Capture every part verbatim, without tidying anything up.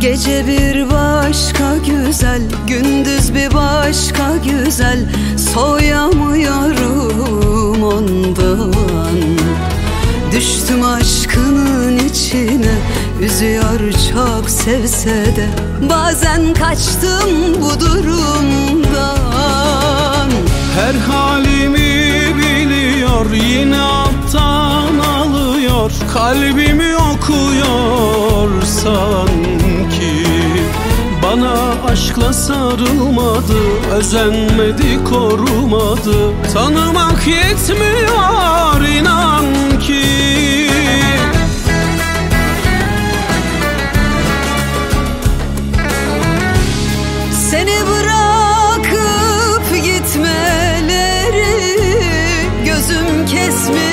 Gece bir başka güzel, gündüz bir başka güzel. Soyamıyorum ondan. Düştüm aşkının içine, üzüyor çok sevse de. Bazen kaçtım bu durumdan. Her halimi biliyor, yine alttan alıyor. Kalbimi okuyor sanki. Bana aşkla sarılmadı, özenmedi, korumadı. Tanımak yetmiyor inan ki. Seni bırakıp gitmeleri gözüm kesmiyor.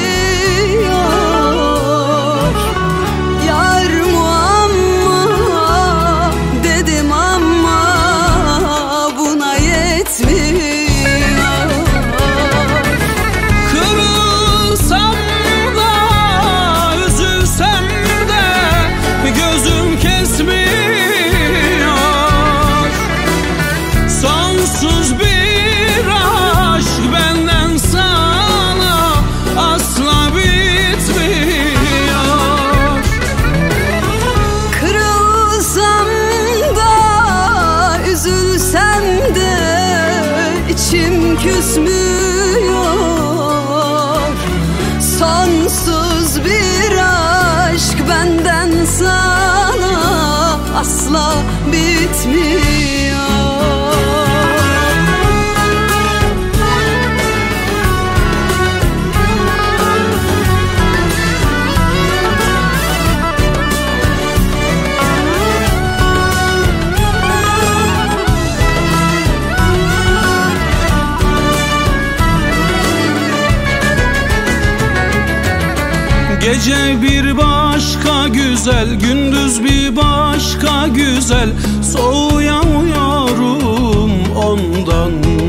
Yar muamma dedim ama buna yetmiyor. Kırılsam da üzülsem de gözüm kesmiyor. Sonsuz bir aşk benden sana asla bitmiyor. Kırılsam da üzülsem de içim küsmüyor. Sonsuz bir aşk benden sana asla bitmiyor. Gece bir başka güzel, gündüz bir başka güzel. Soğuyamıyorum ondan.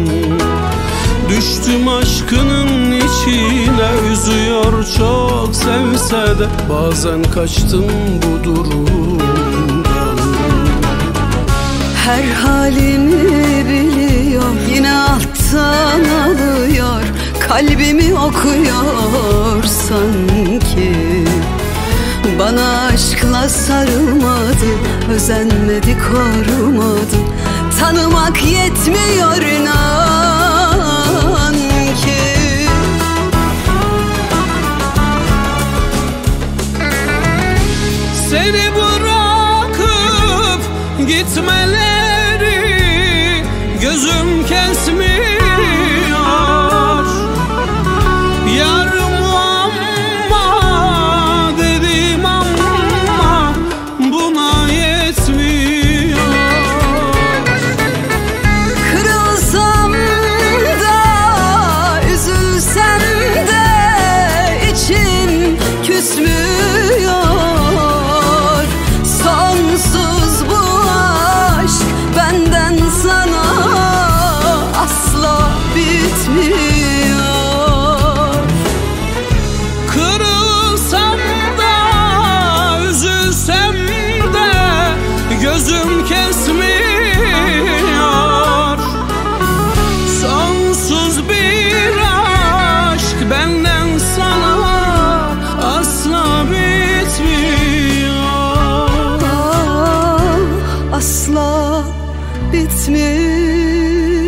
Düştüm aşkının içine, üzüyor çok sevse de. Bazen kaçtım bu durumdan. Her halimi biliyor, yine alttan alıyor. Kalbimi okuyor sanki. Bana aşkla sarılmadı, özenmedi, korumadı. Tanımak yetmiyor inan ki. Seni bırakıp gitmeleri gözüm kesmiyor. Yar muamma dedim ama buna yetmiyor. Kırılsam da üzülsem de içim küsmüyor. Sonsuz bu aşk benden sana asla bitmiyor. Gözüm kesmiyor. Sonsuz bir aşk benden sana asla bitmiyor. Ah, asla bitmiyor.